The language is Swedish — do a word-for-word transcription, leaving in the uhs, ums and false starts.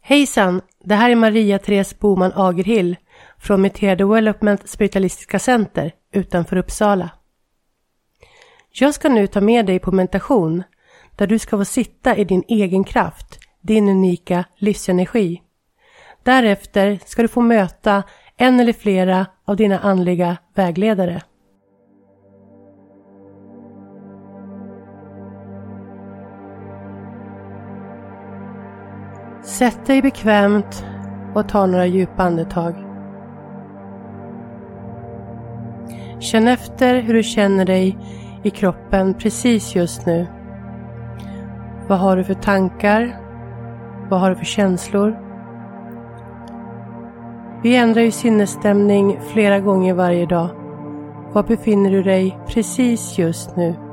Hejsan, det här är Maria-Therese Boman Agerhill från Metera Development Spiritualistiska Center utanför Uppsala. Jag ska nu ta med dig på meditation där du ska få sitta i din egen kraft, din unika livsenergi. Därefter ska du få möta en eller flera av dina andliga vägledare. Sätt dig bekvämt och ta några djupa andetag. Känn efter hur du känner dig i kroppen precis just nu. Vad har du för tankar? Vad har du för känslor? Vi ändrar ju sinnesstämning flera gånger varje dag. Var befinner du dig precis just nu?